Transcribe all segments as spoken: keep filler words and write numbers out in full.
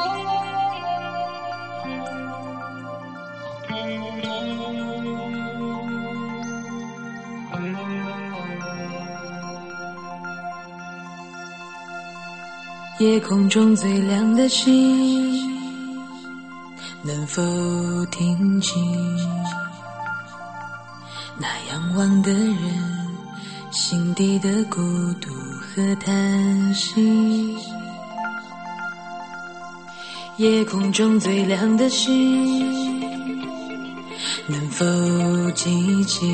夜空中最亮的星，能否听清那仰望的人心底的孤独和叹息？夜空中最亮的星，能否记起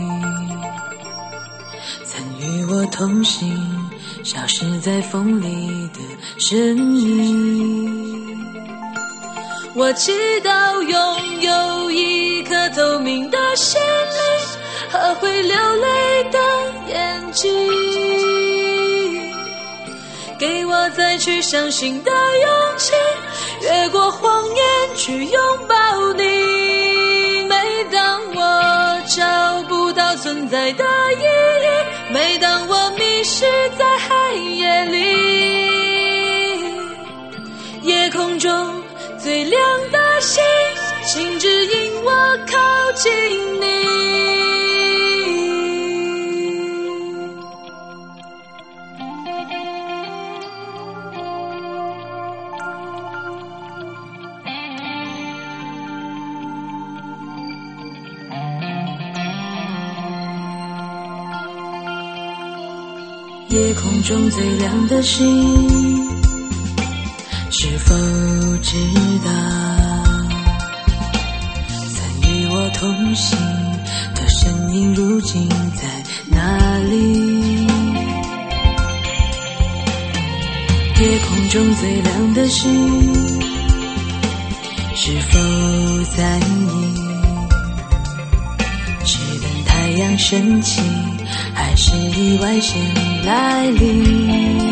曾与我同行消失在风里的身影？我祈祷拥有一颗透明的心灵和会流泪的眼睛，给我再去相信的勇气，越过谎言去拥抱你。每当我找不到存在的意义，每当我迷失在黑夜里，夜空中最亮的星，请指引我靠近你。夜空中最亮的星，是否知道曾与我同行的身影如今在哪里？夜空中最亮的星，是否在意只等太阳升起，还是意外先来临？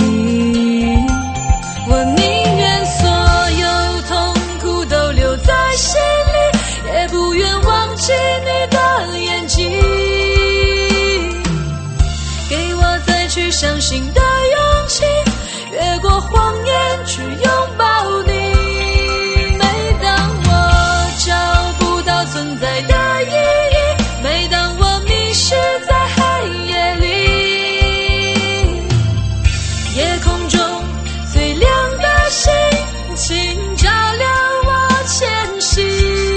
我宁愿所有痛苦都留在心里，也不愿忘记你的眼睛，给我再去相信的勇气，越过谎言去拥抱你。每当我找不到存在的意义，每当我迷失在黑夜里，夜空中最亮的星，请照亮我前行。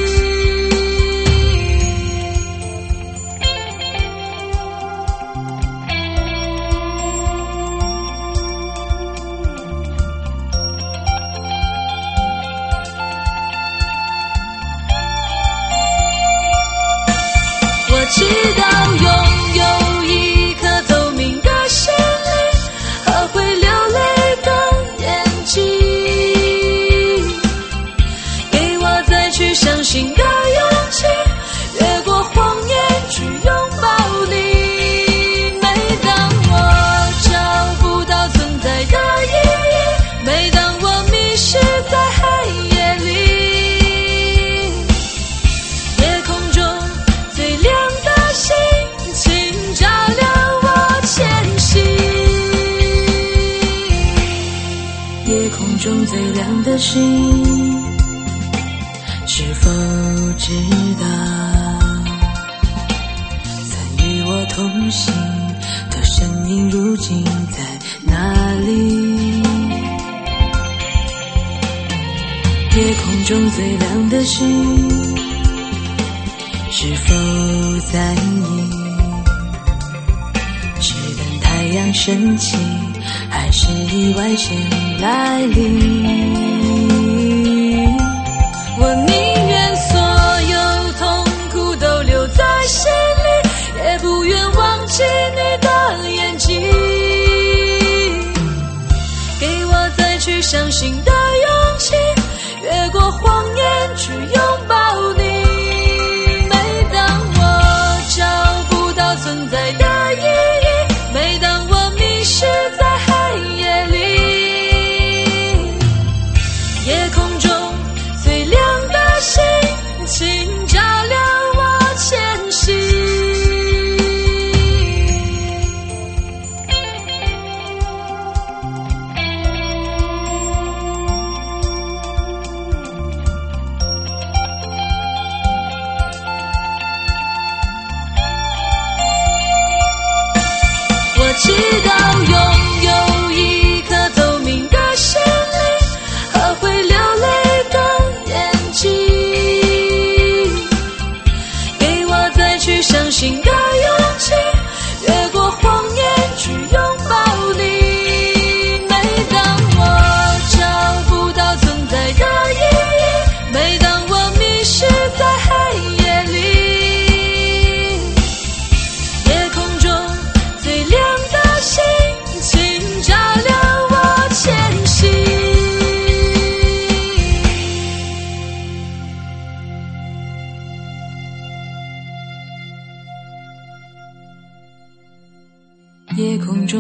我知道拥有一颗透明的心灵和会流泪的眼睛，给我再去相信的勇气，越过谎言去拥抱你。每当我找不到存在的意义，每当我迷失在黑夜里，夜空中最亮的星，请照亮我前行。夜空中最亮的星，是否知道曾与我同行的身影如今在哪里？夜空中最亮的星，是否在意只等太阳升起，还是意外先来临？我宁愿所有痛苦都留在心里，也不愿忘记你的眼睛，给我再去相信的勇气，越过谎言去拥抱你。每当我找不到存在的意义，每当我迷失在黑夜里，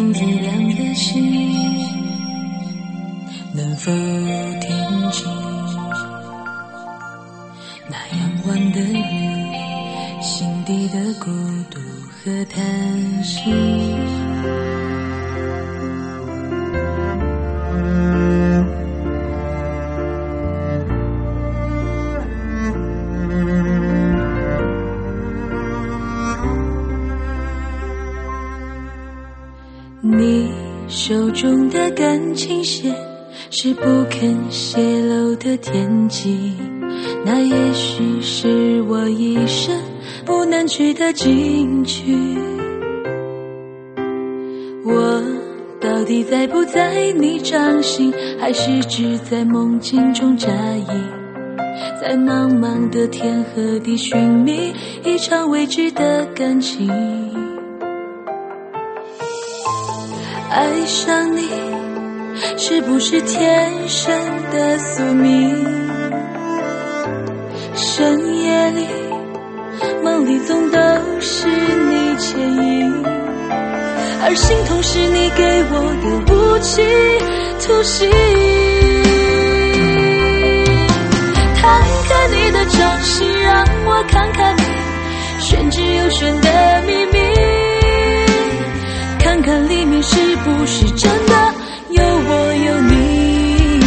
星子亮的心，能否填进那仰望的人心底的孤独和叹息？你手中的感情线是不肯泄露的天机，那也许是我一生不能去的禁区。我到底在不在你掌心，还是只在梦境中扎营，在茫茫的天和地寻觅一场未知的感情。爱上你是不是天生的宿命？深夜里梦里总都是你牵引，而心痛是你给我的武器突袭。摊开你的掌心，让我看看你玄之又玄的秘密，看看里面是不是真的有我有你。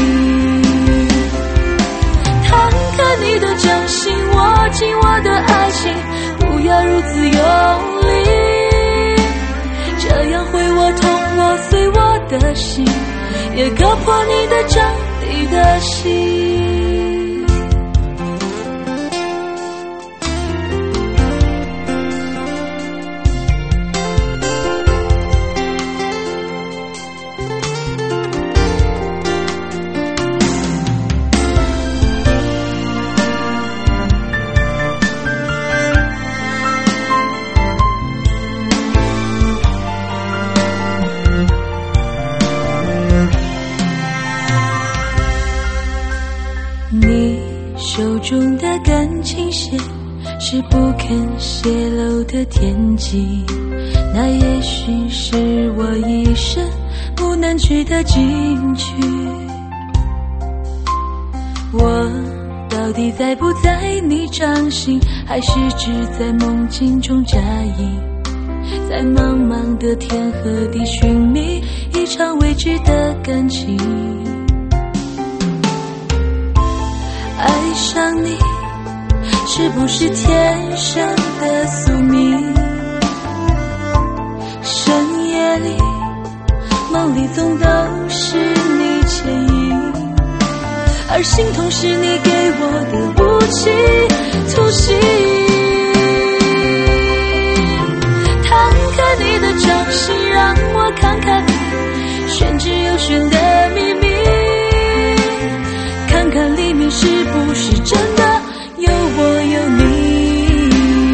摊开你的掌心，握紧我的爱情，不要如此用力，这样会我痛我碎我的心，也割破你的掌你的心。你手中的感情线是不肯泄露的天机，那也许是我一生不能去的禁区。我到底在不在你掌心，还是只在梦境中扎营，在茫茫的天和地寻觅一场未知的感情。爱上你是不是天生的宿命？深夜里梦里总都是你牵引，而心痛是你给我的武器突袭。摊开你的掌心，让我看看你玄之又玄的秘密，看看里面是不是真的有我有你。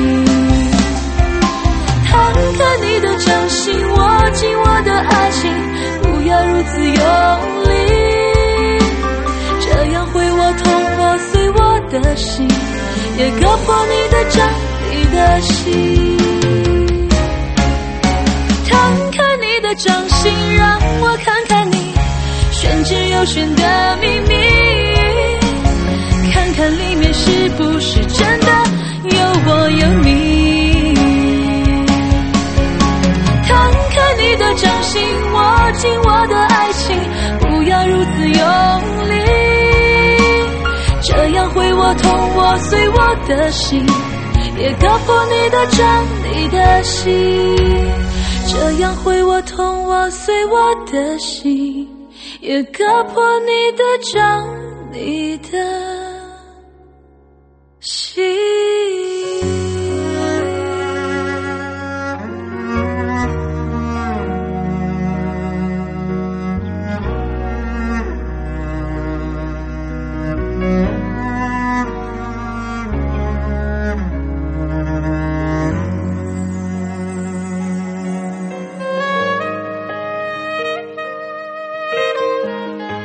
摊开你的掌心，握紧我的爱情，不要如此用力，这样会我痛我碎我的心，也割破你的掌你的心。摊开你的掌心，让我看看你玄之又玄的秘密，看看里面是不是真的有我有你。摊开你的掌心，握紧我的爱情，不要如此用力，这样会我痛我碎我的心，也割破你的掌你的心，这样会我痛我碎我的心，也割破你的掌你的心。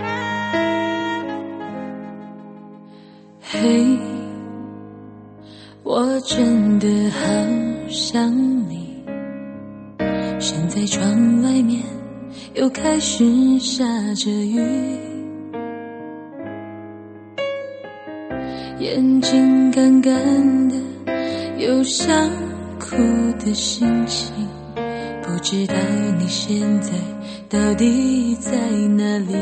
嘿， 又开始下着雨，眼睛干干的，有想哭的心情，不知道你现在到底在哪里。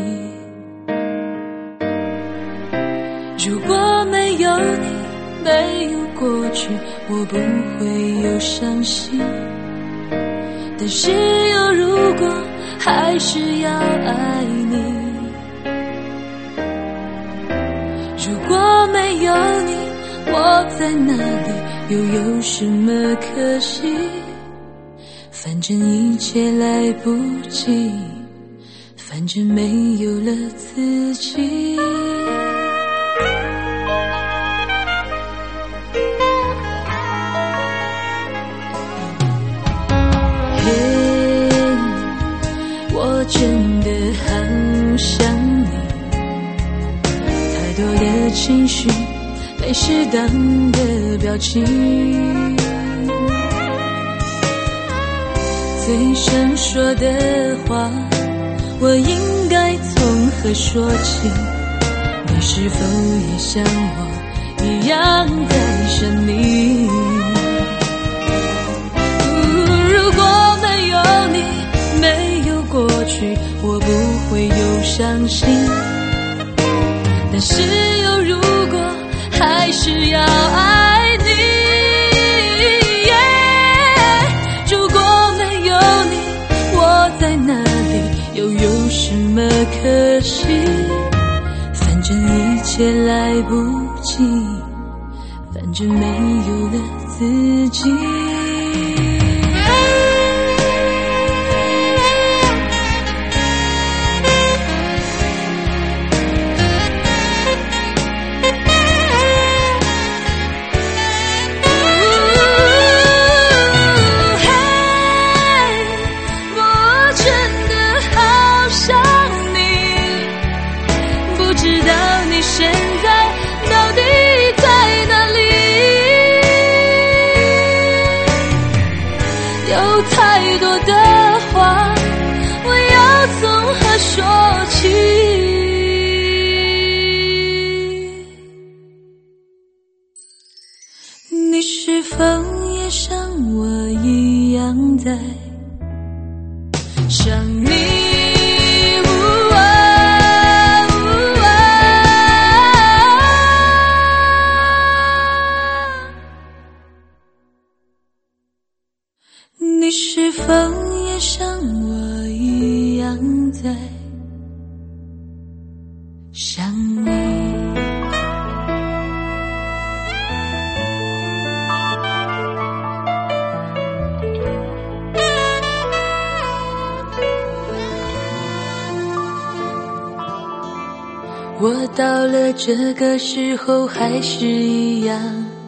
如果没有你，没有过去，我不会有伤心，但是有如果，还是要爱你。如果没有你，我在哪里，又有什么可惜？反正一切来不及，反正没有了自己。我真的好想你，太多的情绪，没适当的表情，最想说的话，我应该从何说起？你是否也像我一样在想你？如果没有你，没有过去，我不会有伤心，但是有如果，还是要爱你。yeah, 如果没有你，我在哪里，又有什么可惜？反正一切来不及，反正没有了自己。太多的话，我要从何说起？你是否也像我一样在想你？你是否也像我一样在想你？我到了这个时候还是一样，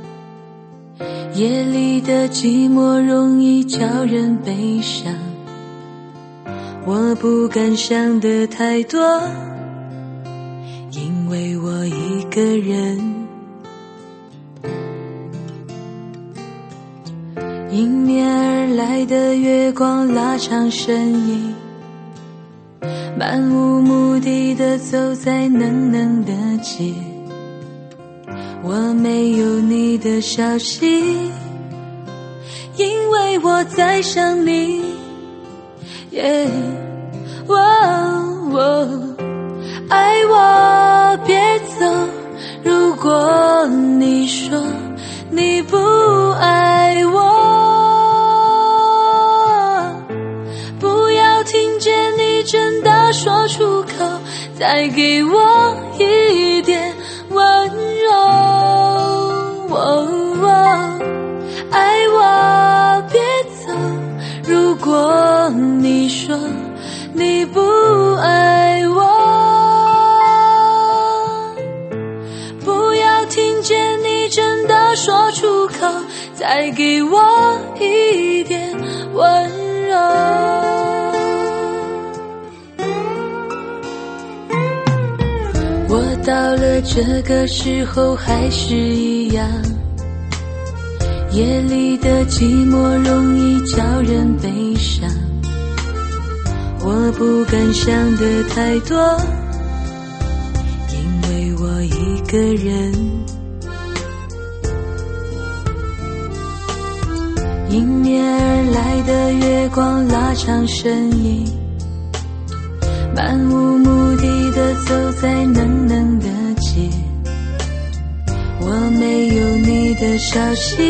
夜里的寂寞容易叫人悲伤，我不敢想的太多，因为我一个人。迎面而来的月光拉长身影，漫无目的的走在冷冷的街，我没有你的消息，因为我在想你。yeah, 哦哦，爱我别走，如果你说你不爱我，不要听见你真的说出口，再给我一点温柔。哦哦，爱我别走，如果你说你不爱我，不要听见你真的说出口，再给我一点温柔。我到了这个时候还是一样，夜里的寂寞容易叫人悲伤， 我不敢想的太多，因为我一个人。迎面而来的月光拉长身影，漫无目的地走在冷冷的街，我没有你的消息，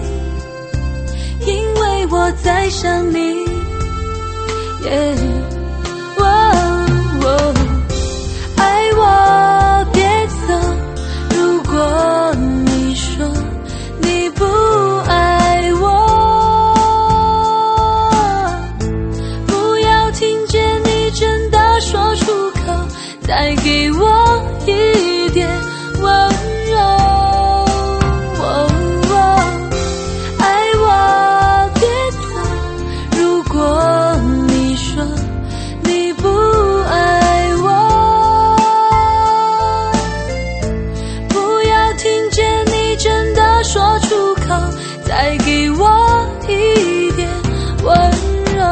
因为我在想你。Yeah, oh, oh, 爱我别走，如果你说你不爱我，不要听见你真的说出口，再给我一点温柔。再给我一点温柔。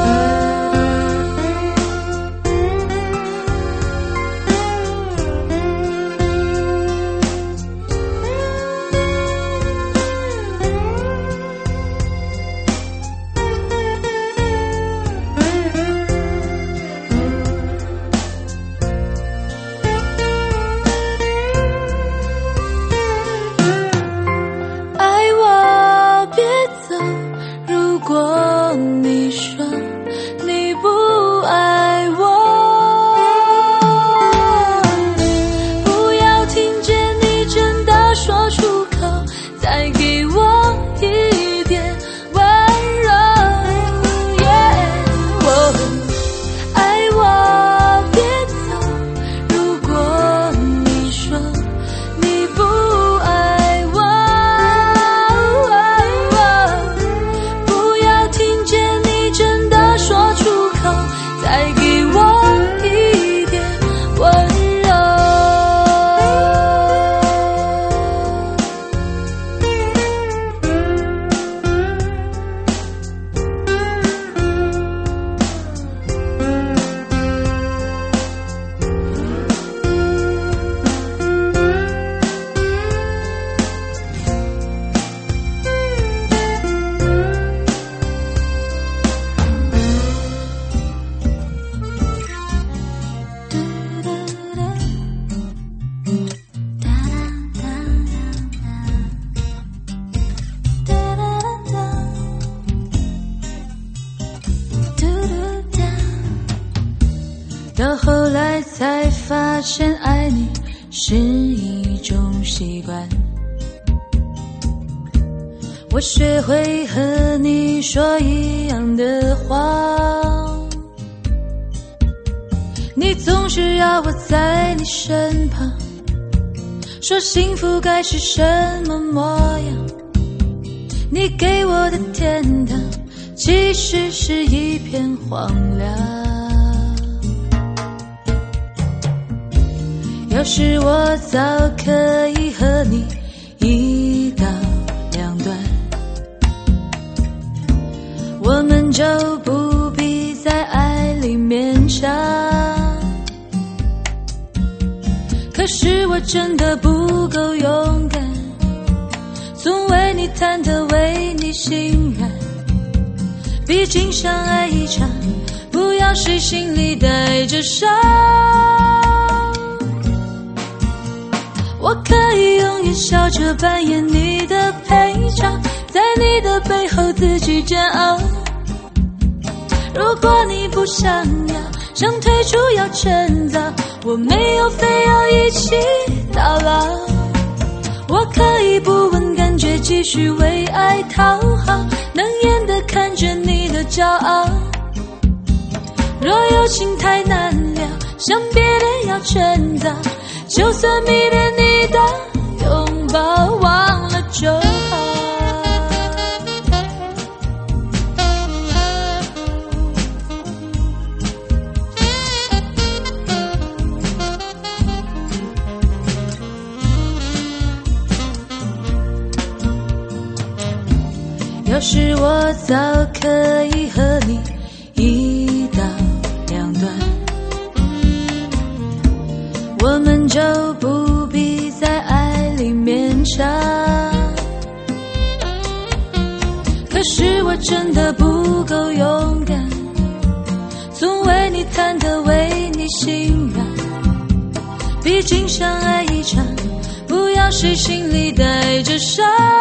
到后来才发现爱你是一种习惯，我学会和你说一样的话，你总是要我在你身旁，说幸福该是什么模样，你给我的天堂其实是一片荒凉。要是我早可以和你一刀两断，我们就不必在爱里勉强。可是我真的不够勇敢，总为你忐忑，为你心软。毕竟相爱一场，不要谁心里带着伤。我可以永远笑着扮演你的配角，在你的背后自己煎熬。如果你不想要，想退出要趁早，我没有非要一起到老。我可以不问感觉，继续为爱讨好，能演的看着你的骄傲。若有情太难了，想别人要趁早，就算迷恋你的拥抱，忘了就好。要是我早可以和你一刀们就不必在爱里勉强。可是我真的不够勇敢，总为你忐忑，为你心软。毕竟相爱一场，不要谁心里带着伤。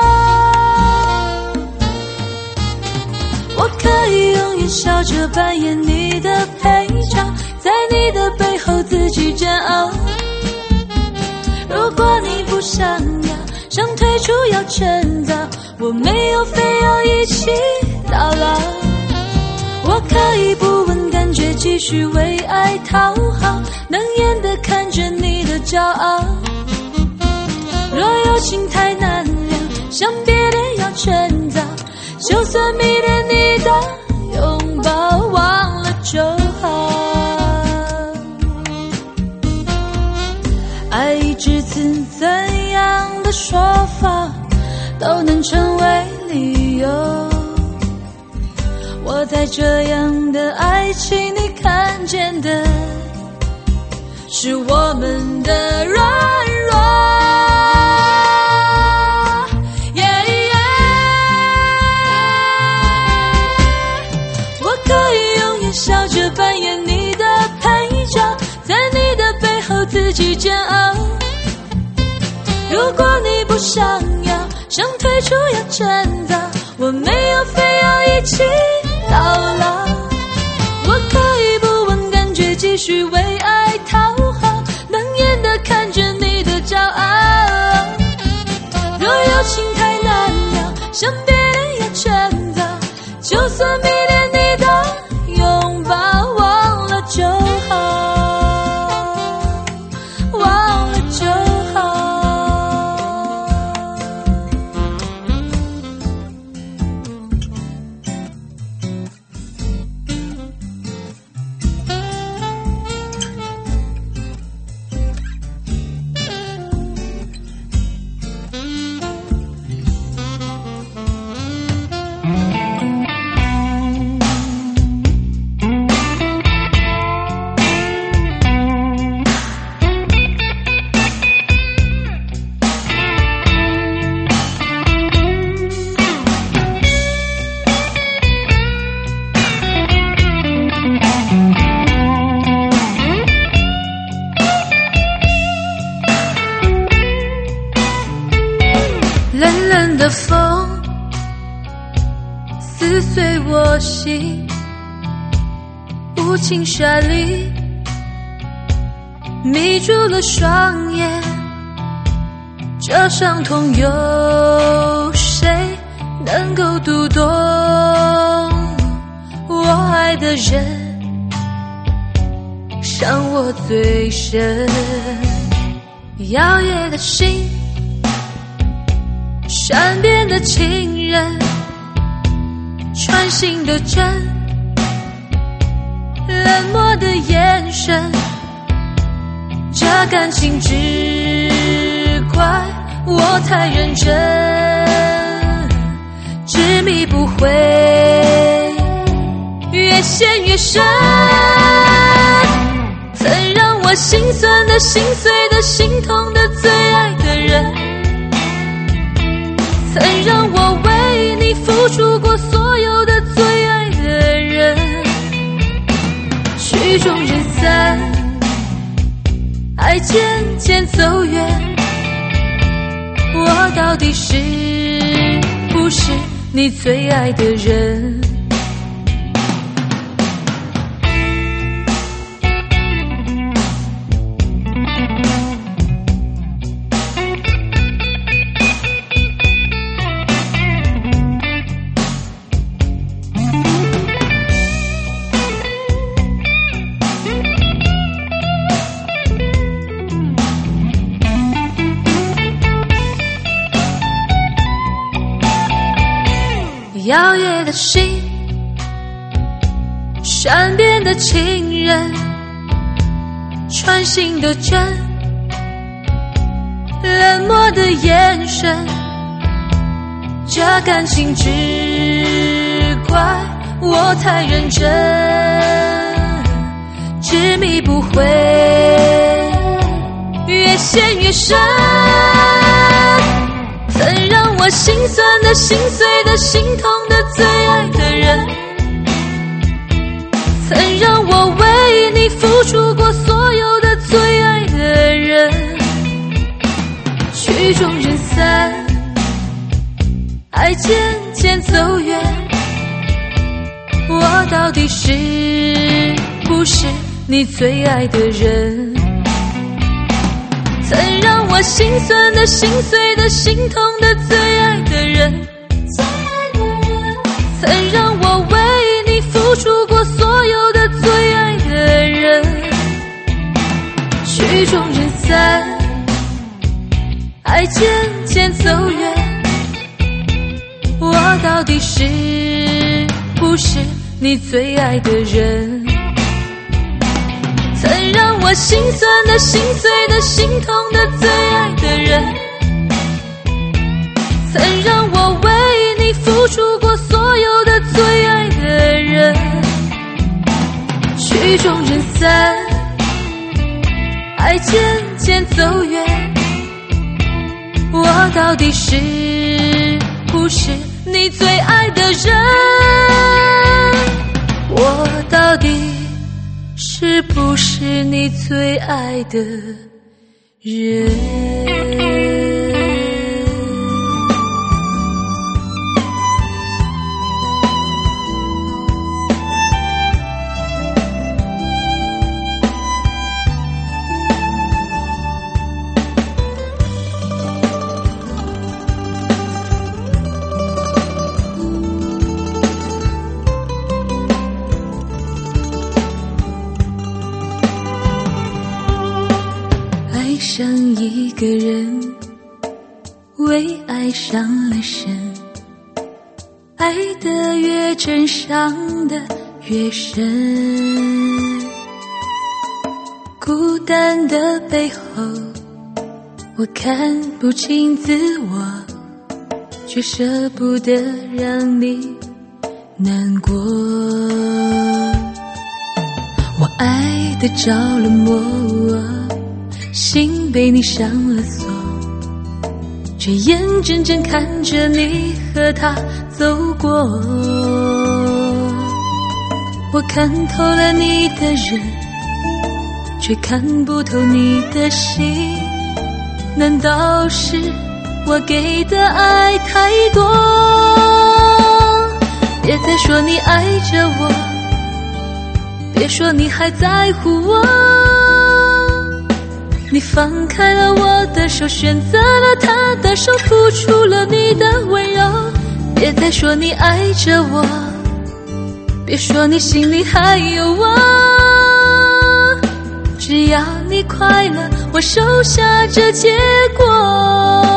我可以永远笑着扮演你的配角，在你的背后自己煎熬。如果你不想要，想退出要趁早，我没有非要一起到老。我可以不问感觉，继续为爱讨好，能演的看着你的骄傲。若有情太难了，想别恋要趁早，就算迷恋你的拥抱，忘了就好。爱至此怎样的说法都能成为理由。我在这样的爱情里看见的是我们的软弱。笑着扮演你的配角，在你的背后自己煎熬。如果你不想要，想退出要趁早，我没有非要一起到老。我可以不问感觉，继续为爱讨好，能演的看着你的骄傲。若有情太难了，想别恋要趁早，就算迷恋你的拥抱，忘了就好，忘了就好。冷冷的风撕碎我心，无情沙砾迷住了双眼。这伤痛有谁能够读懂？我爱的人伤我最深，摇曳的心，善变的情人，穿心的针，冷漠的眼神，这感情只怪我太认真，执迷不悔，越陷越深。曾让我心酸的、心碎的、心痛的最爱的人，曾让我为你付出过所有的最爱的人，曲终人散，爱渐渐走远，我到底是不是你最爱的人？摇曳的心，善变的情人，穿心的针，冷漠的眼神，这感情只怪我太认真，执迷不悔，越陷越深。曾让我心酸的、心碎的、心痛的最爱的人，曾让我为你付出过所有的最爱的人，曲终人散，爱渐渐走远，我到底是不是你最爱的人？曾让我心酸的、心碎的、心痛的最爱的人，曾让我为你付出过所有的最爱的人，曲终人散，爱渐渐走远，我到底是不是你最爱的人？曾让我心酸的、心碎的、心痛的最爱的人，曾让我为你付出过所有的最爱的人，曲终人散，爱渐渐走远，我到底是不是你最爱的人？我到底是不是你最爱的人？爱上一个人，为爱上了神，爱得越真，伤得越深。孤单的背后，我看不清自我，却舍不得让你难过。我爱得着了魔，心被你上了锁，却眼睁睁看着你和他走过。我看透了你的人，却看不透你的心。难道是我给的爱太多？别再说你爱着我，别说你还在乎我。你放开了我的手，选择了他的手，付出了你的温柔。别再说你爱着我，别说你心里还有我。只要你快乐，我收下这结果。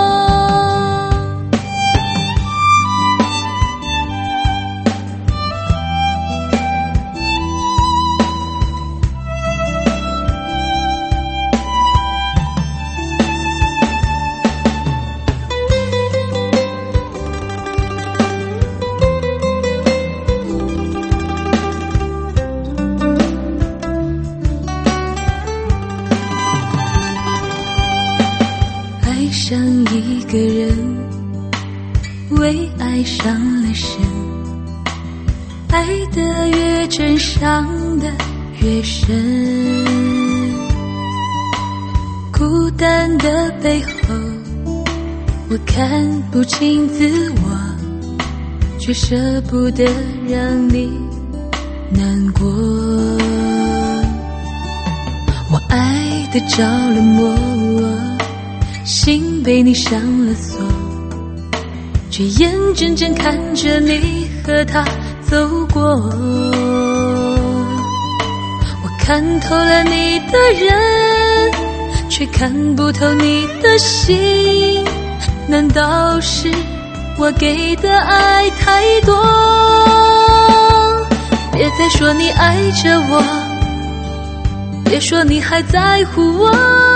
爱上一个人，为爱上了神，爱得越真，伤得越深。孤单的背后，我看不清自我，却舍不得让你难过。我爱得着了魔，心被你上了锁，却眼睁睁看着你和他走过。我看透了你的人，却看不透你的心。难道是我给的爱太多？别再说你爱着我，别说你还在乎我。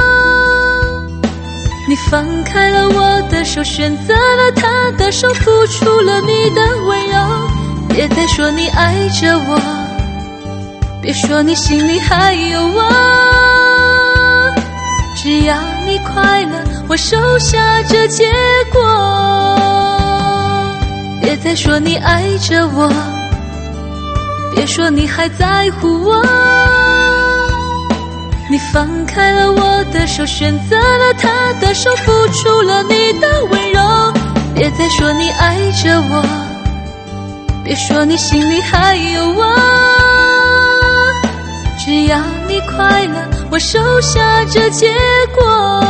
你放开了我的手，选择了他的手，付出了你的温柔。别再说你爱着我，别说你心里还有我。 只要你快乐，我收下这结果。别再说你爱着我，别说你还在乎我。你放开了我的手，选择了他的手，付出了你的温柔。别再说你爱着我，别说你心里还有我。只要你快乐，我收下这结果。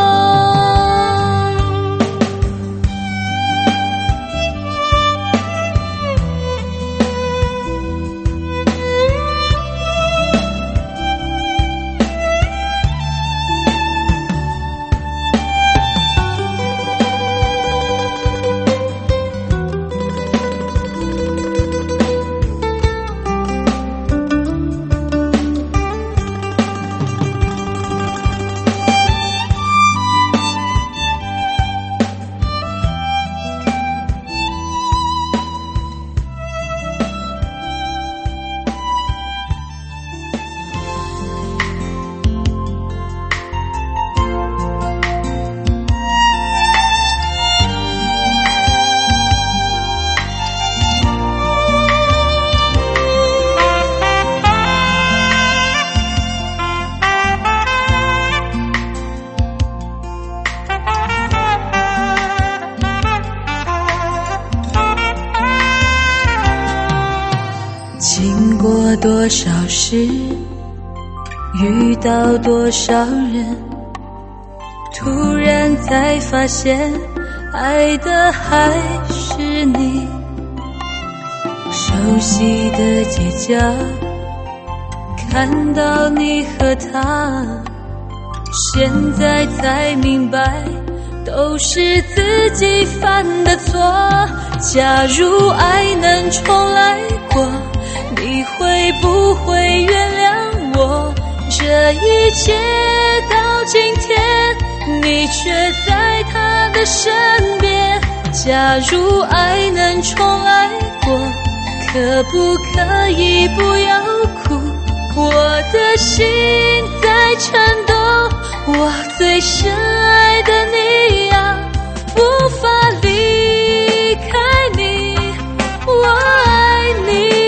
经过多少事，遇到多少人，突然才发现爱的还是你。熟悉的街角，看到你和他，现在才明白都是自己犯的错。假如爱能重来过，你会不会原谅我？这一切到今天，你却在他的身边。假如爱能重来过，可不可以不要哭？我的心在颤抖，我最深爱的你呀，无法离开你，我爱你。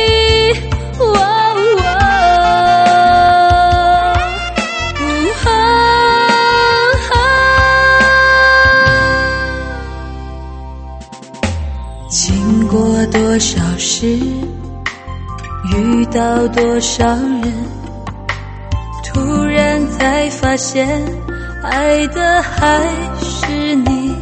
经过多少事，遇到多少人，突然才发现爱的还是你。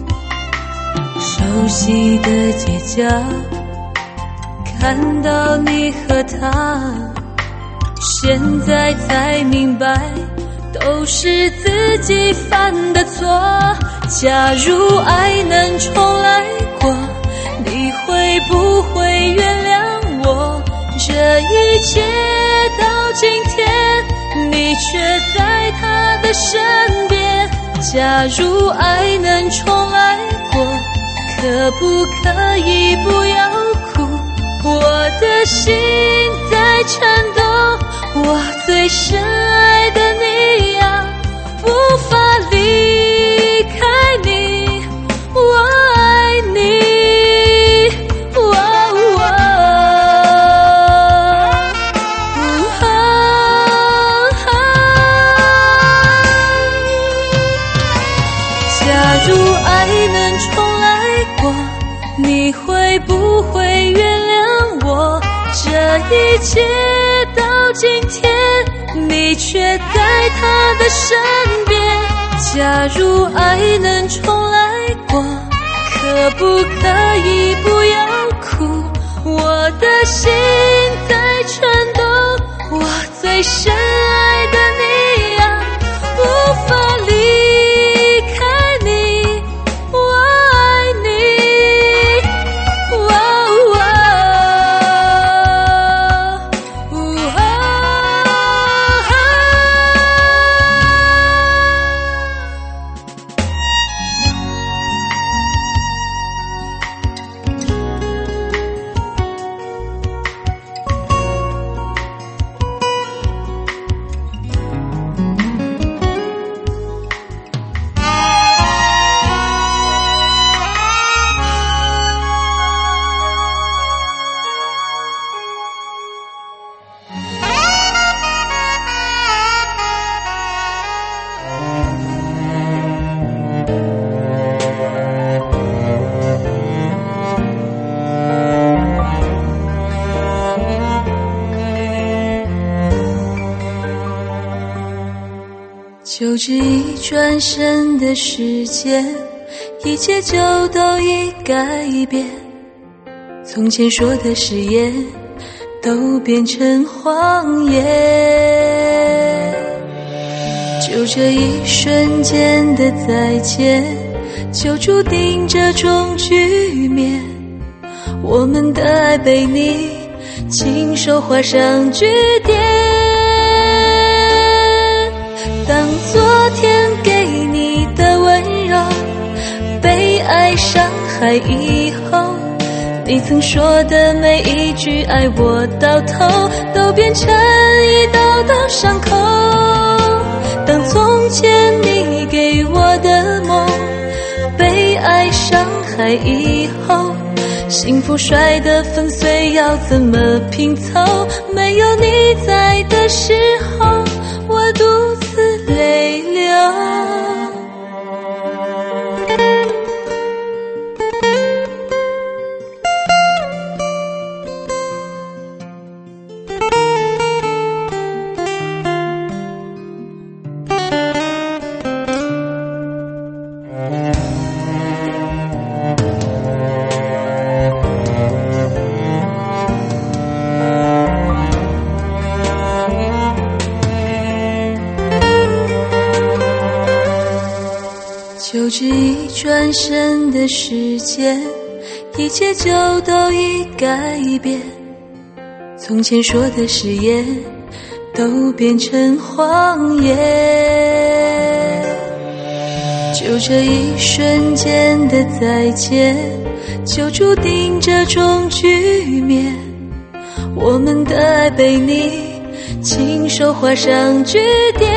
熟悉的街角，看到你和他，现在才明白都是自己犯的错。假如爱能重来过，你会不会原谅我？这一切到今天，你却在他的身边。假如爱能重来过，可不可以不要哭？我的心在颤抖，我最深爱的你呀，无法离开你，我爱你。假如爱能重来过，你会不会原谅我？这一切到今天，你却在他的身边。假如爱能重来过，可不可以不要哭？我的心在颤抖，我最深爱的你呀，无法离开你，我爱你。哦哦哦就这一转身的时间，一切就都已改变，从前说的誓言都变成谎言，就这一瞬间的再见，就注定这种局面，我们的爱被你亲手画上句点。当昨天给你的温柔被爱伤害以后，你曾说的每一句爱我到头都变成一道道伤口。当从前你给我的梦被爱伤害以后，幸福摔得粉碎要怎么拼凑？没有你在的时候，我独自泪流。就这一转身的时间，一切就都已改变，从前说的誓言都变成谎言，就这一瞬间的再见，就注定这种局面，我们的爱被你亲手画上句点。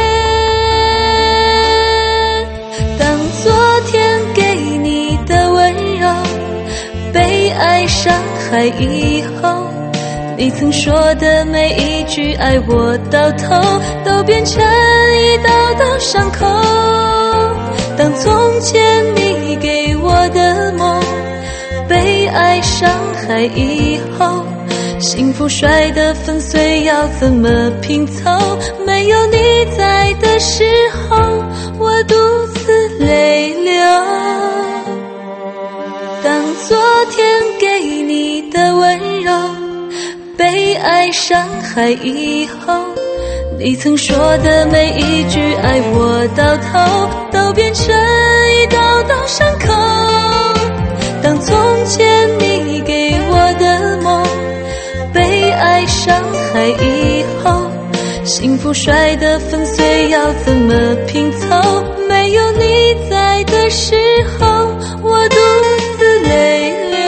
当昨天给你的温柔被爱伤害以后，你曾说的每一句爱我到头都变成一道道伤口。当从前你给我的梦被爱伤害以后，幸福摔得粉碎要怎么拼凑？没有你在的时候，我独自泪流。当昨天给你的温柔被爱伤害以后，你曾说的每一句爱我到头都变成一道道伤口。当从前你给我的梦被爱伤害以后，幸福摔得粉碎要怎么拼凑？没有你在的时候，我独自泪流。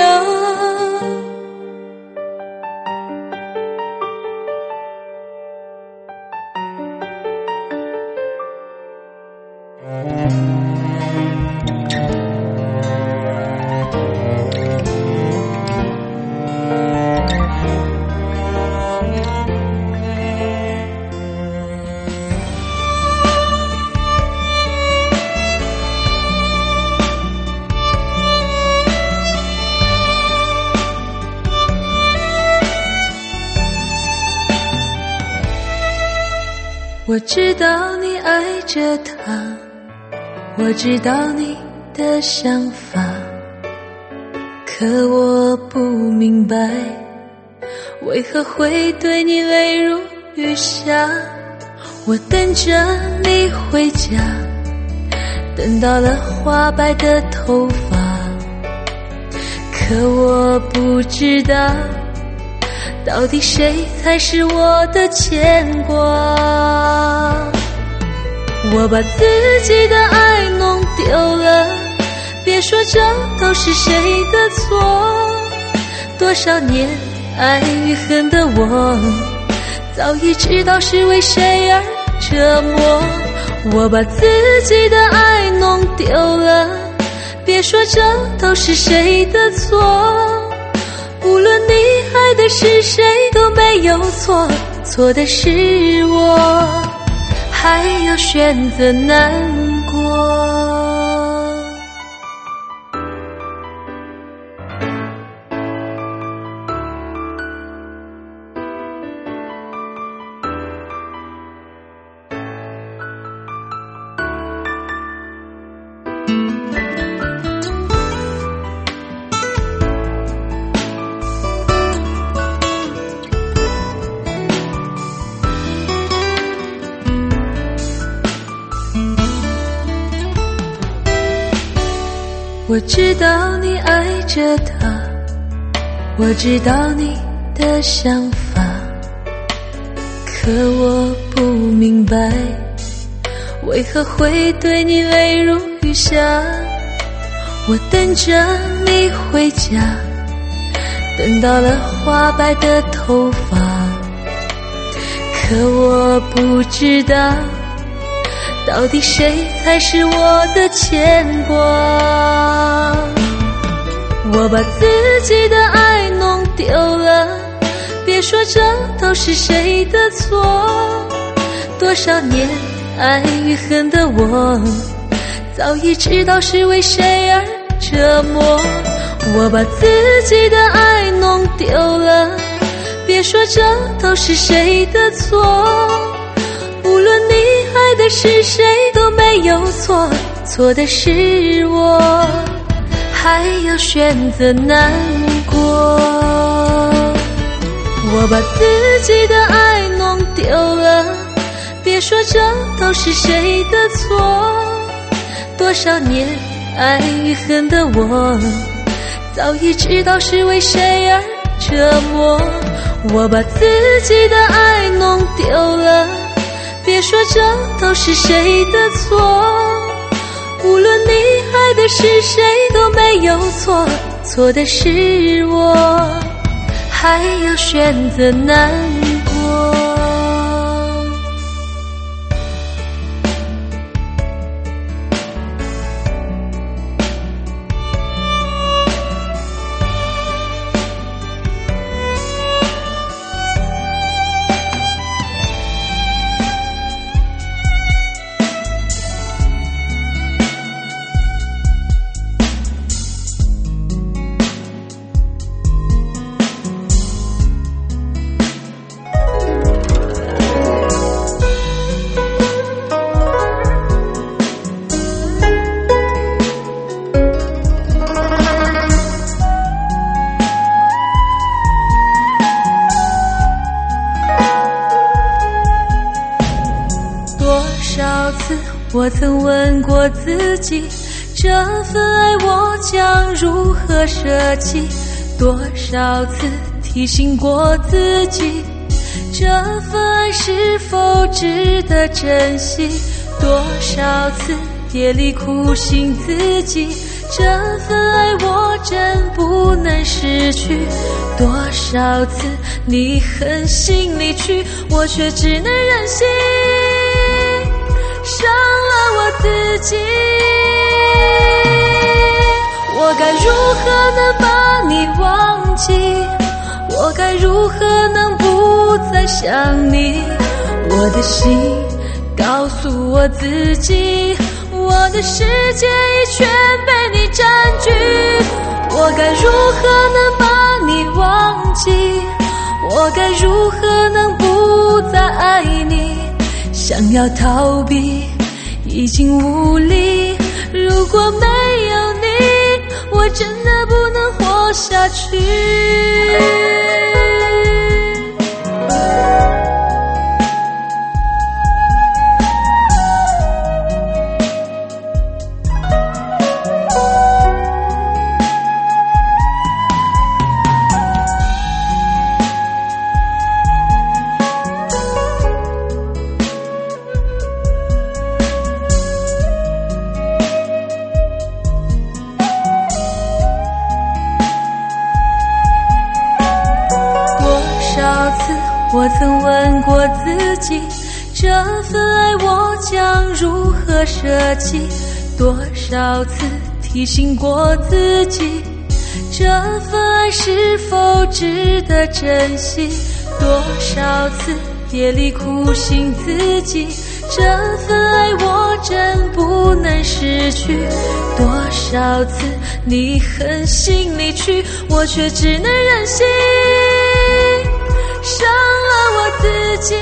我知道你爱着他，我知道你的想法，可我不明白为何会对你泪如雨下。我等着你回家，等到了花白的头发，可我不知道到底谁才是我的牵挂。我把自己的爱弄丢了，别说这都是谁的错。多少年爱与恨的我，早已知道是为谁而折磨。我把自己的爱弄丢了，别说这都是谁的错。无论你爱的是谁都没有错，错的是我还要选择难过。 我知道你爱着他，我知道你的想法，可我不明白为何会对你泪如雨下。我等着你回家，等到了花白的头发，可我不知道到底谁才是我的牵挂。我把自己的爱弄丢了，别说这都是谁的错。多少年爱与恨的我，早已知道是为谁而折磨。我把自己的爱弄丢了，别说这都是谁的错。无论你爱的是谁都没有错，错的是我还要选择难过。我把自己的爱弄丢了，别说这都是谁的错。多少年爱与恨的我，早已知道是为谁而折磨。我把自己的爱弄丢了，别说这都是谁的错。无论你爱的是谁都没有错，错的是我还要选择难过。我曾问过自己，这份爱我将如何舍弃？多少次提醒过自己，这份爱是否值得珍惜？多少次夜里苦醒自己，这份爱我真不能失去。多少次你狠心离去，我却只能任性，伤了我自己。我该如何能把你忘记？我该如何能不再想你？我的心告诉我自己，我的世界已全被你占据。我该如何能把你忘记？我该如何能不再爱你？想要逃避已经无力，如果没有你，我真的不能活下去。我曾问过自己，这份爱我将如何舍弃？多少次提醒过自己，这份爱是否值得珍惜？多少次夜里苦醒自己，这份爱我真不能失去。多少次你狠心离去，我却只能任性，伤了我自己。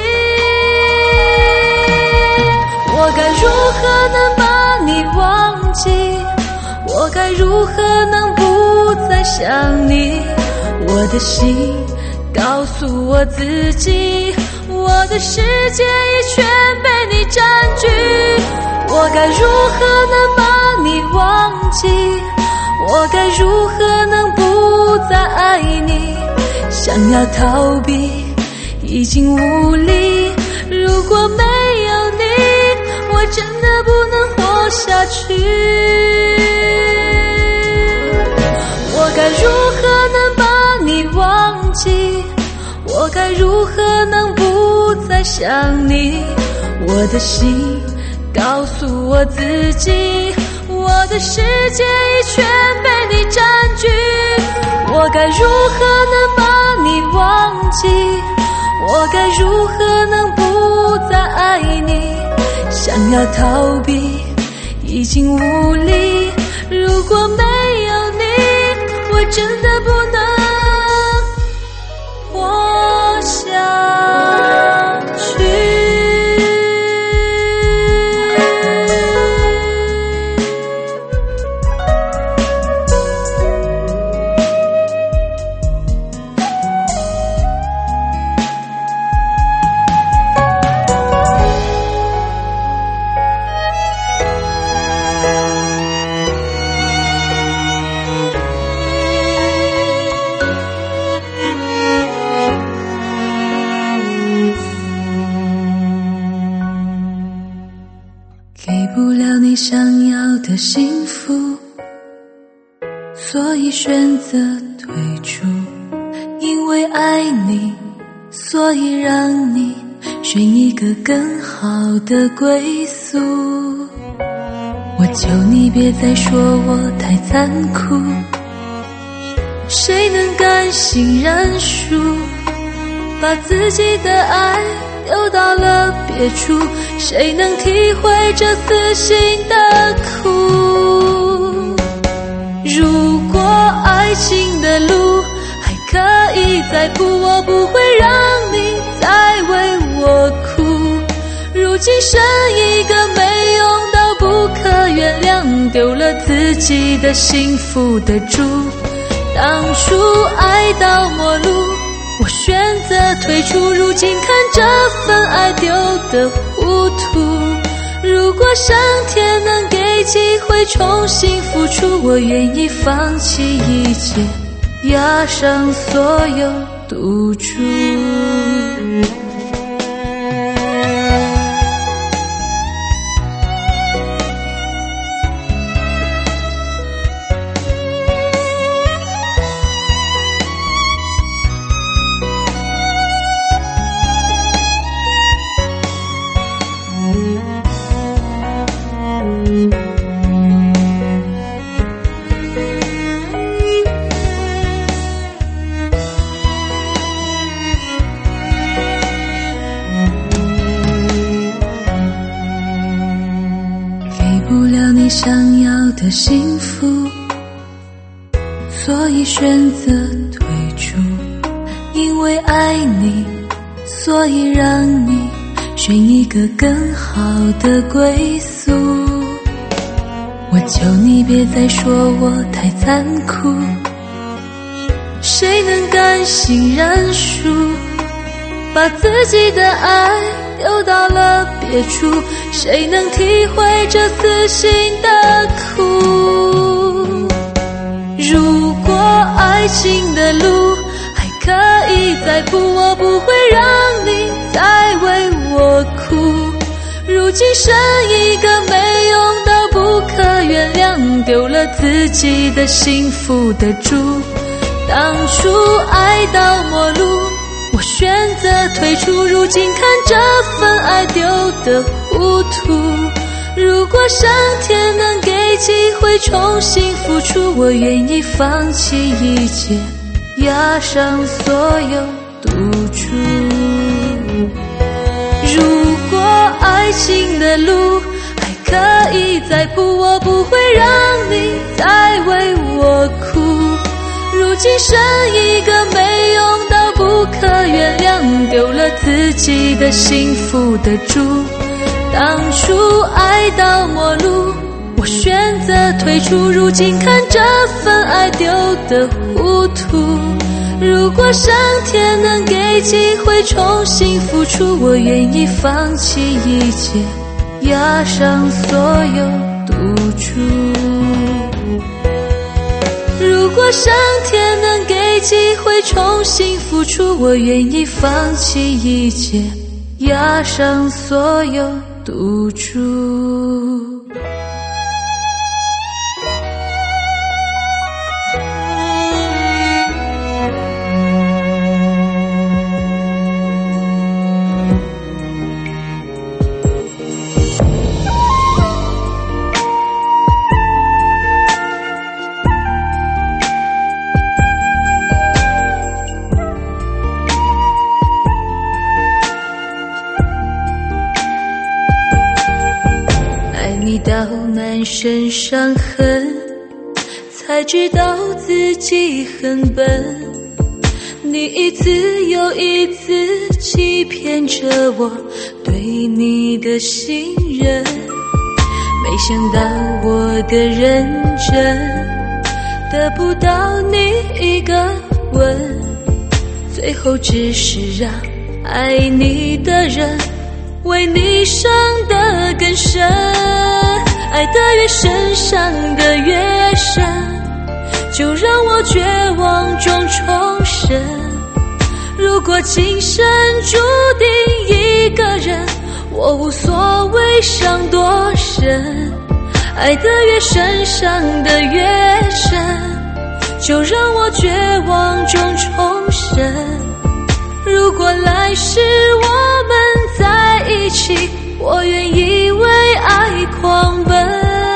我该如何能把你忘记？我该如何能不再想你？我的心告诉我自己，我的世界已全被你占据。我该如何能把你忘记？ 我该如何能不再爱你？想要逃避已经无力，如果没有你，我真的不能活下去。我该如何能把你忘记？我该如何能不再想你？我的心告诉我自己，我的世界已全被你占据。我该如何能把你忘记？我该如何能不再爱你？想要逃避已经无力，如果没有你，我真的不能活下去。给不了你想要的幸福，所以选择退出。因为爱你，所以让你选一个更好的归宿。我求你别再说我太残酷，谁能甘心认输，把自己的爱丢到了别处，谁能体会这死心的苦？如果爱情的路还可以再铺，我不会让你再为我哭。如今剩一个没用到不可原谅，丢了自己的幸福的主。当初爱到末路，我选择退出，如今看这份爱丢得糊涂。如果上天能给机会重新付出，我愿意放弃一切，押上所有赌注。你想要的幸福，所以选择退出。因为爱你，所以让你选一个更好的归宿。我求你别再说我太残酷，谁能甘心认输，把自己的爱丢到了别处，谁能体会这死心的苦？如果爱情的路还可以再铺，我不会让你再为我哭。如今剩一个没用到不可原谅，丢了自己的幸福的主。当初爱到末路，我选择退出，如今看这份爱丢得糊涂。如果上天能给机会重新付出，我愿意放弃一切，押上所有赌注。如果爱情的路还可以再铺，我不会让你再为我哭。如今剩一个没用到不可原谅，丢了自己的幸福的主。当初爱到末路，我选择退出，如今看这份爱丢得糊涂。如果上天能给机会重新付出，我愿意放弃一切，押上所有赌注。 果上天能给机会重新付出，我愿意放弃一切，押上所有赌注。到满身伤痕，才知道自己很笨。你一次又一次欺骗着我对你的信任，没想到我的认真得不到你一个吻，最后只是让爱你的人为你伤得更深。爱得越深，伤得越深，就让我绝望中重生。如果今生注定一个人，我无所谓伤多深。爱得越深，伤得越深，就让我绝望中重生。如果来世我们在一起，我愿意为爱狂奔。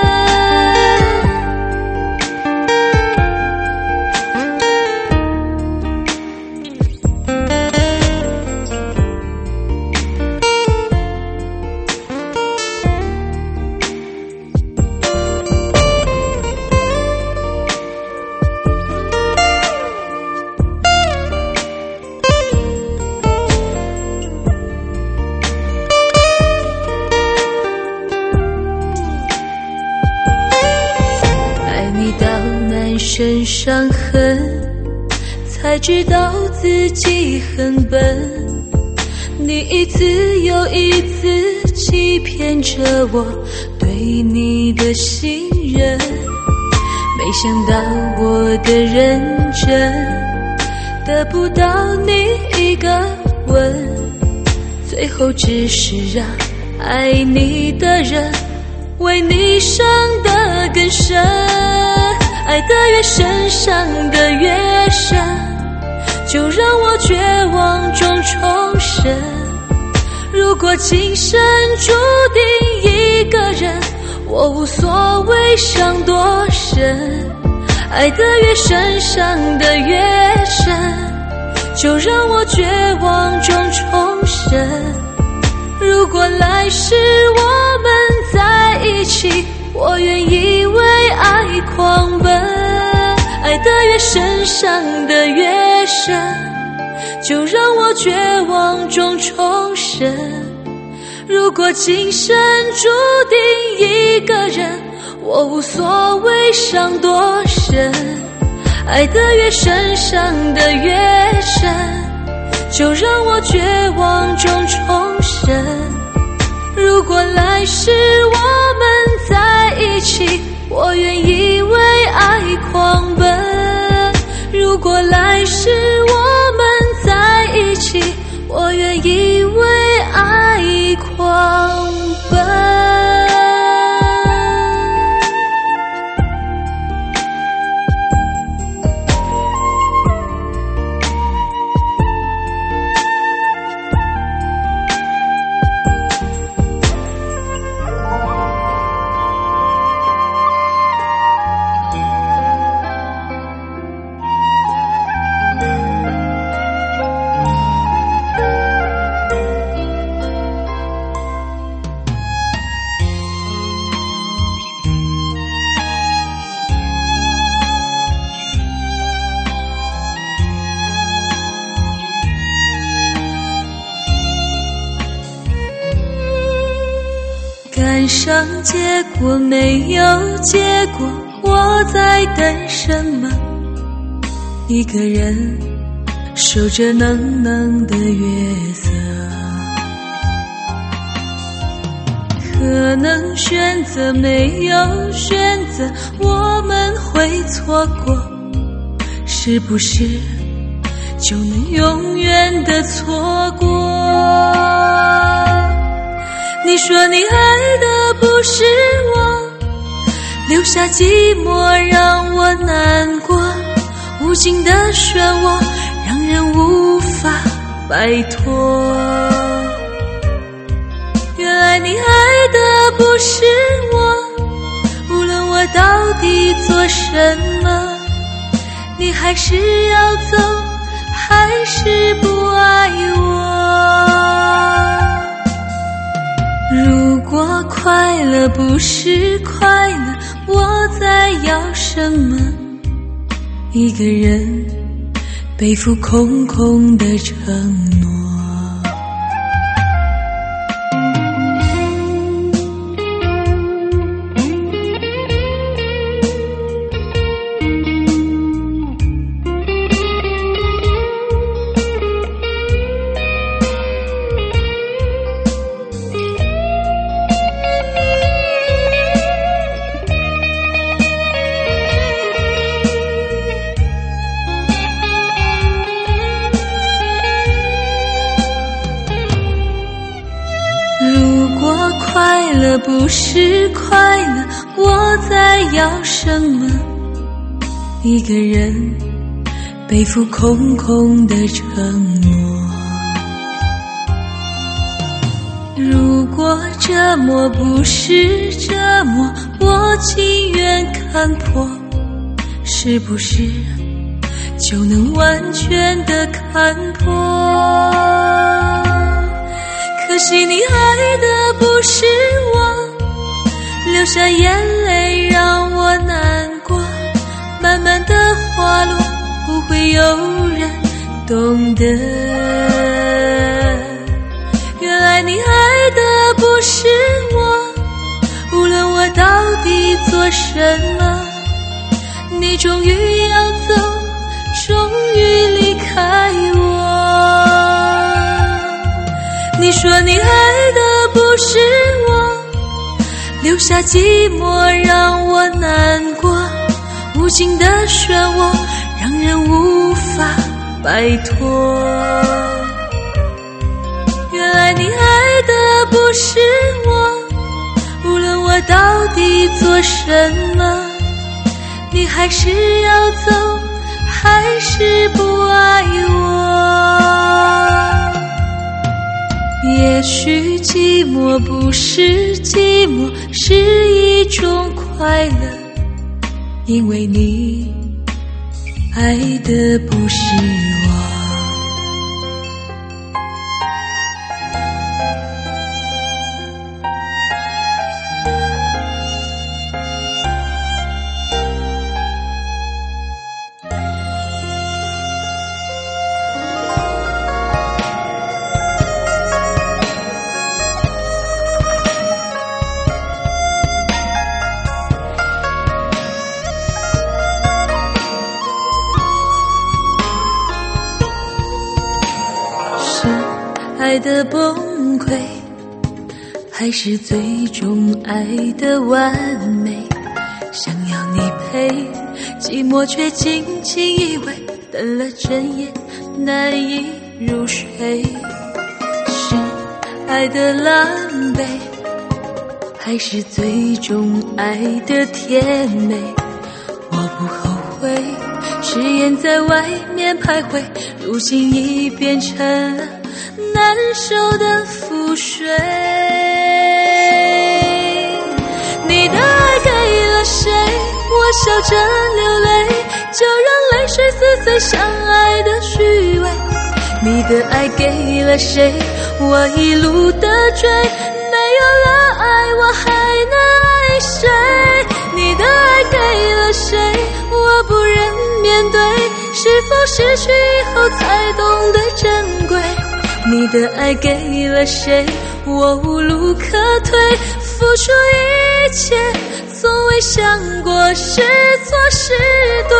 身伤痕，才知道自己很笨。你一次又一次欺骗着我对你的信任，没想到我的认真得不到你一个吻，最后只是让爱你的人为你伤得更深。爱得越深，伤得越深，就让我绝望中重生。如果今生注定一个人，我无所谓伤多深。爱得越深，伤得越深，就让我绝望中重生。如果来世我们在一起，我愿意为爱狂奔。爱得越深，伤得越深，就让我绝望中重生。如果今生注定一个人，我无所谓伤多深。爱得越深，伤得越深，就让我绝望中重生。如果来世我们在一起，我愿意为爱狂奔。如果来世我们在一起，我愿意为爱狂奔。赶上结果没有结果，我在等什么？一个人守着冷冷的月色，可能选择没有选择，我们会错过是不是就能永远的错过？你说你爱的不是我，留下寂寞让我难过，无尽的漩涡让人无法摆脱。原来你爱的不是我，无论我到底做什么，你还是要走，还是不爱我。如果快乐不是快乐，我在要什么？一个人背负空空的承诺。快乐不是快乐，我在要什么？一个人背负空空的承诺。如果折磨不是折磨，我情愿看破，是不是就能完全的看破？可惜你爱的不是我，流下眼泪让我难过，慢慢的滑落，不会有人懂得。原来你爱的不是我，无论我到底做什么，你终于要走，终于离开我。你说你爱的不是我，留下寂寞让我难过，无尽的漩涡让人无法摆脱。原来你爱的不是我，无论我到底做什么，你还是要走，还是不爱我。也许寂寞不是寂寞，是一种快乐，因为你爱的不是我。爱的崩溃，还是最终爱的完美？想要你陪，寂寞却紧紧依偎，等了整夜难以入睡。是爱的狼狈，还是最终爱的甜美？我不后悔，誓言在外面徘徊，如今已变成了难受的覆水。你的爱给了谁？我笑着流泪，就让泪水撕碎相爱的虚伪。你的爱给了谁？我一路的追，没有了爱我还能爱谁？你的爱给了谁？我不忍面对，是否失去以后才懂得珍贵？你的爱给了谁？我无路可退，付出一切，从未想过是错是对。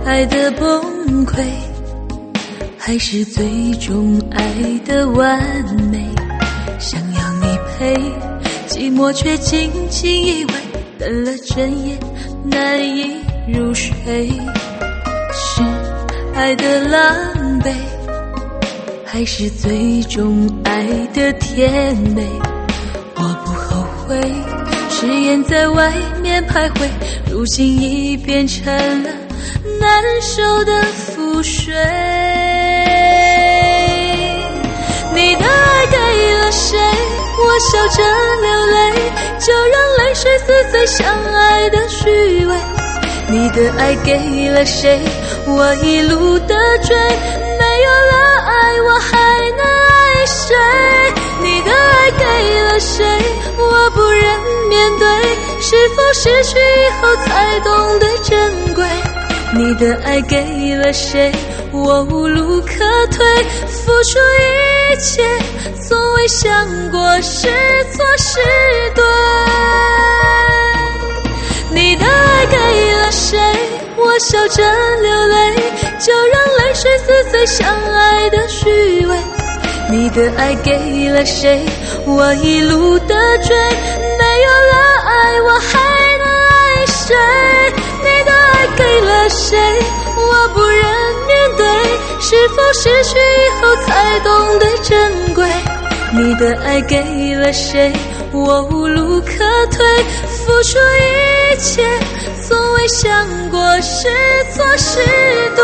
爱的崩溃，还是最终爱的完美？想要你陪，寂寞却轻轻依偎，等了整夜难以入睡。是爱的狼狈，还是最终爱的甜美？我不后悔，誓言在外面徘徊，如今已变成了难受的覆水。你的爱给了谁？我笑着流泪，就让泪水撕碎相爱的虚伪。你的爱给了谁？我一路的追，没有了爱我还能爱谁？你的爱给了谁？我不忍面对，是否失去以后才懂得珍贵？你的爱给了谁？我无路可退，付出一切，从未想过是错是对。你的爱给了谁？我笑着流泪，就让泪水撕碎相爱的虚伪。你的爱给了谁？我一路的追，没有了爱我还能爱谁？你的爱给了谁？我不忍面对，是否失去以后才懂得珍贵？你的爱给了谁？我无路可退，付出一切，从未想过是错是对。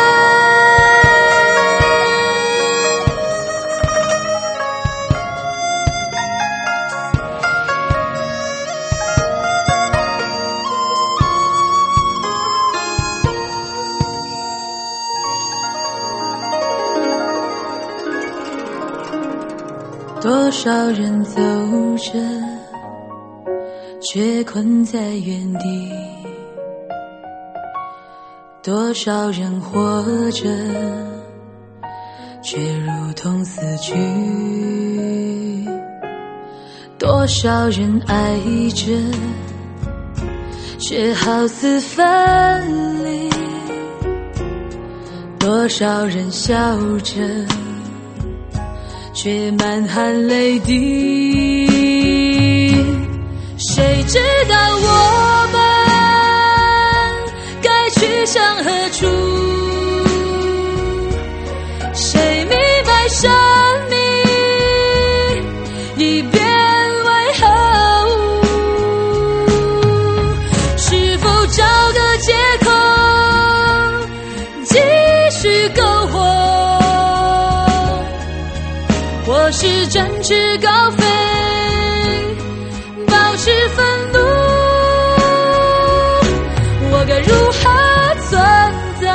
多少人走着，却困在原地；多少人活着，却如同死去；多少人爱着，却好似分离；多少人笑着，却满含泪滴。谁知道我们该去向何处？谁明白生命已变为何物？是否找个借口继续篝火？或是展翅高飞，保持愤怒？我该如何存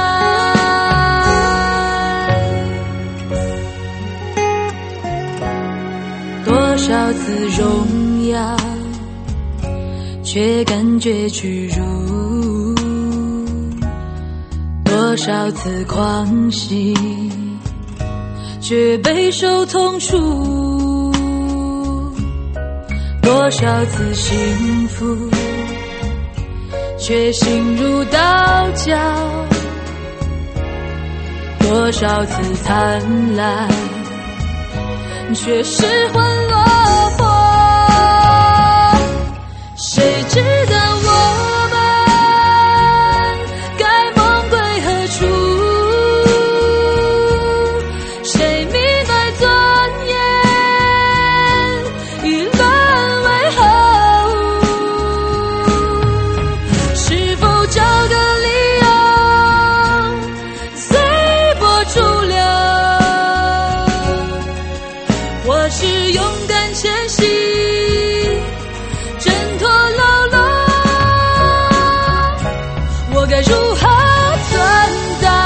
在？多少次荣耀，却感觉屈辱；多少次狂喜，却备受痛楚；多少次幸福，却心如刀绞；多少次灿烂，却失魂落魄。谁知道我们该梦归何处？我是勇敢前行，挣脱牢笼，我该如何存在？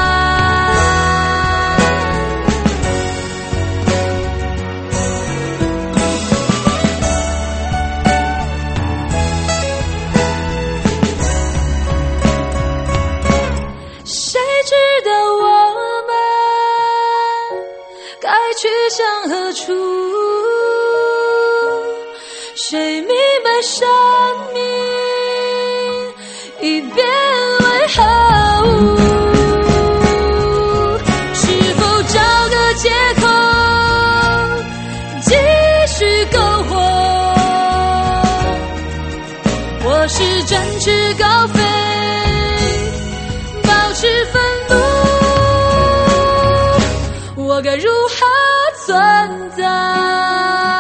谁知道我们该去向何处？谁明白生命已变为何物？ 我该如何存在？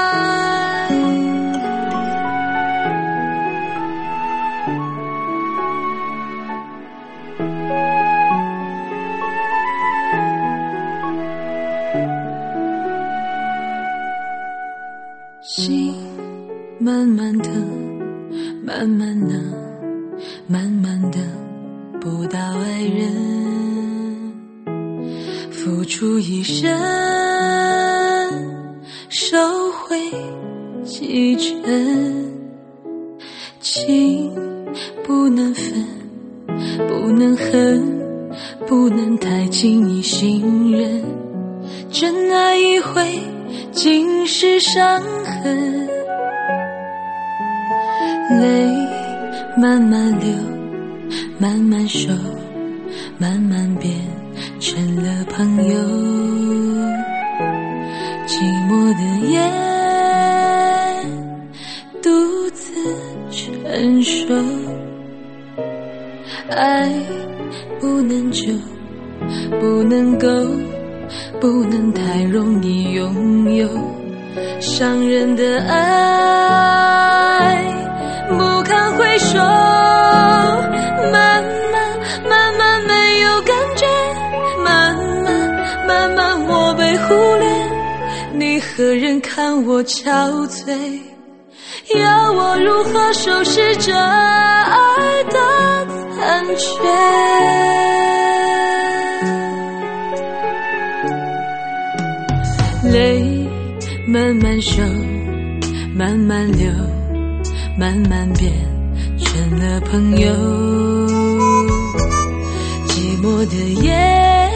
心慢慢的慢慢的慢慢的不到爱人，付出一生收回几成，情不能分不能恨不能太轻易信任，真爱一回尽是伤痕，泪慢慢流慢慢收慢慢变成了朋友，寂寞的夜独自承受，爱不能久不能够不能太容易拥有，伤人的爱不堪回首，慢慢慢慢没有感觉，慢慢慢慢我被忽略，你何人看我憔悴，要我如何收拾这爱的残缺？泪慢慢收慢慢流慢慢变成了朋友，寂寞的夜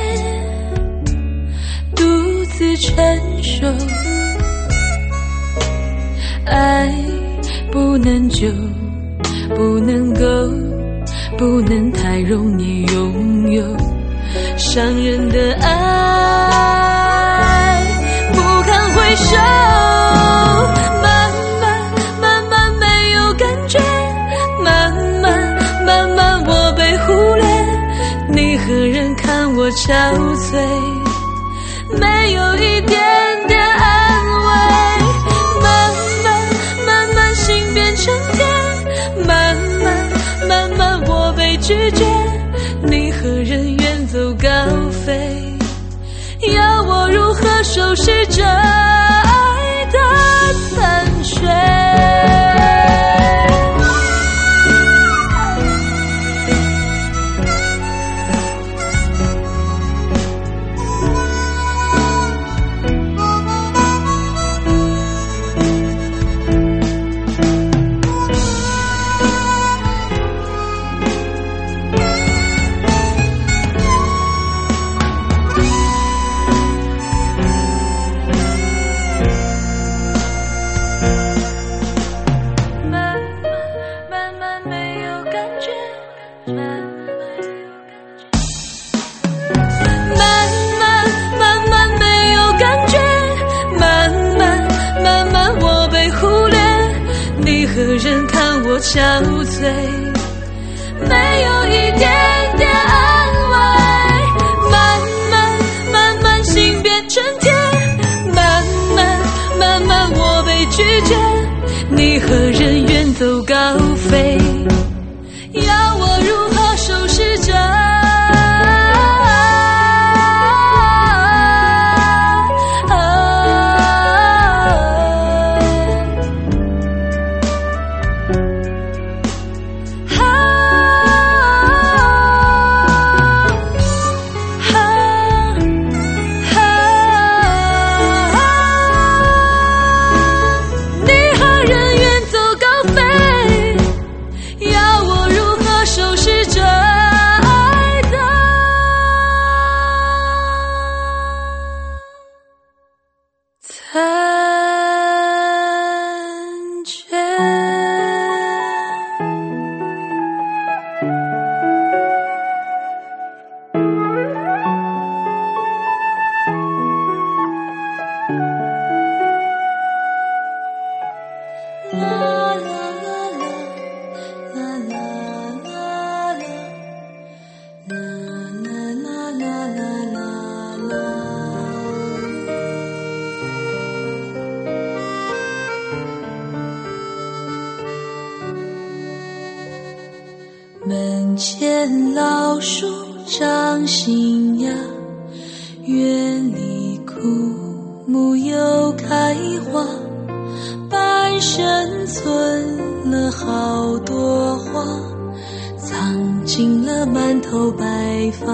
独自承受，爱不能久不能够不能太容易拥有，伤人的爱不堪回首，慢慢慢慢没有感觉，慢慢慢慢我被忽略，你何人看我憔悴，没有一点点安慰，慢慢慢慢心变成铁，慢慢慢慢我被拒绝，你何人远走高飞，要我如何收拾这爱的残缺？何人看我憔悴，没有一点点安慰，慢慢慢慢心变成铁，慢慢慢慢我被拒绝，你何人远走高飞，要我如何收拾这门前老树长新芽，园里枯木又开花，半生存了好多花，藏进了满头白发。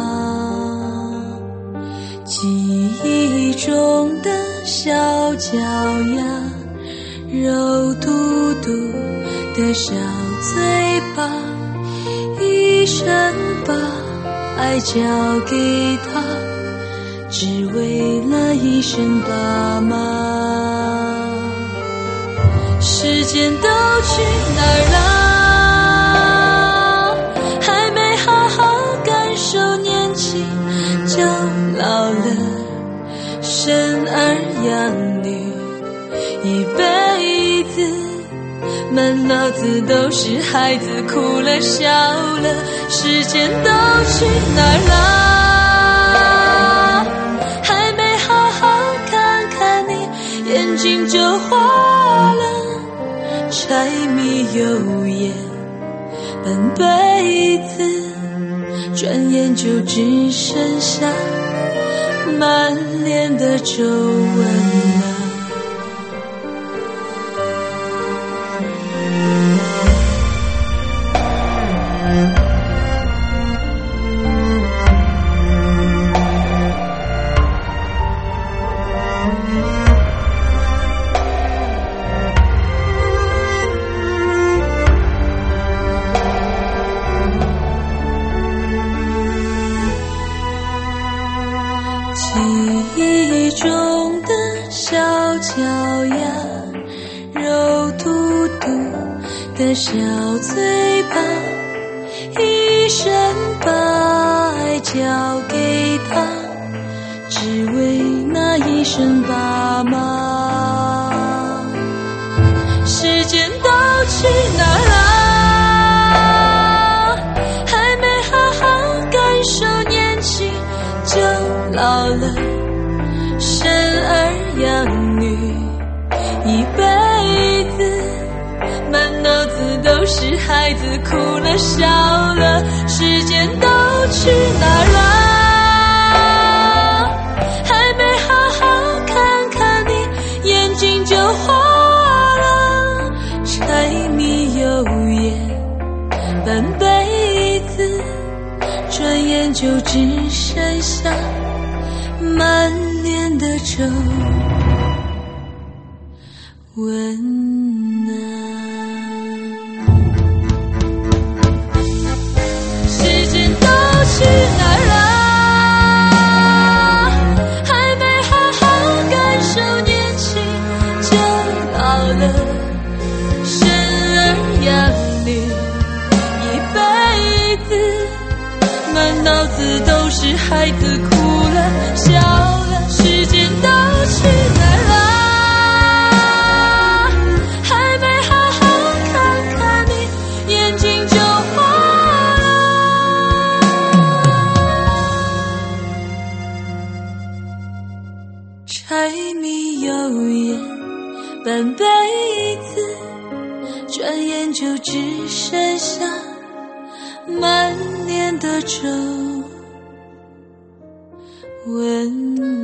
记忆中的小脚丫，肉嘟嘟的小嘴巴，一生把爱交给他，只为了一声爸妈。时间都去哪儿了？还没好好感受年轻就老了，生儿养女一辈子，满脑子都是孩子哭了笑了。时间都去哪儿了？还没好好看看你，眼睛就花了。柴米油盐半辈子，转眼就只剩下满脸的皱纹了。记忆中的小脚丫，肉嘟嘟的小嘴巴，一生把爱交给他，只为那一声爸妈。时间都去哪儿了？还没好好感受年轻就老了，生儿养女一辈子，满脑子都是孩子哭了笑了。时间都去哪儿了？还没好好看看你，眼睛就花了。柴米油盐半辈子，转眼就只剩下满脸的皱纹啊。时间都去哪儿了？还没好好感受年轻就老了，生儿养女一辈子，满脑子都是孩子哭了笑了。时间都去哪儿了？还没好好看看你，眼睛就花了。柴米油盐半辈子，转眼就只剩下满脸的皱纹。